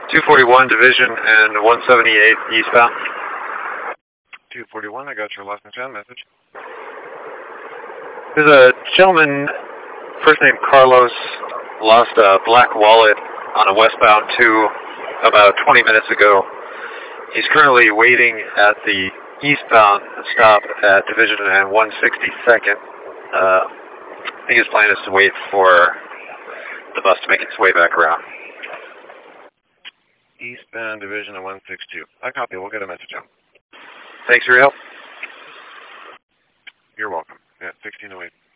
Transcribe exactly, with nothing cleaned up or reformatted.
two forty-one Division and one seventy-eight eastbound. two forty-one, I got your lost and found message. There's a gentleman, first name Carlos, lost a black wallet on a westbound two about twenty minutes ago. He's currently waiting at the eastbound stop at Division and one sixty-second. Uh, I think his plan is to wait for the bus to make its way back around. Eastbound Division and one sixty-two. I copy. We'll get a message out. Thanks for your help. You're welcome. Yeah, sixteen oh eight.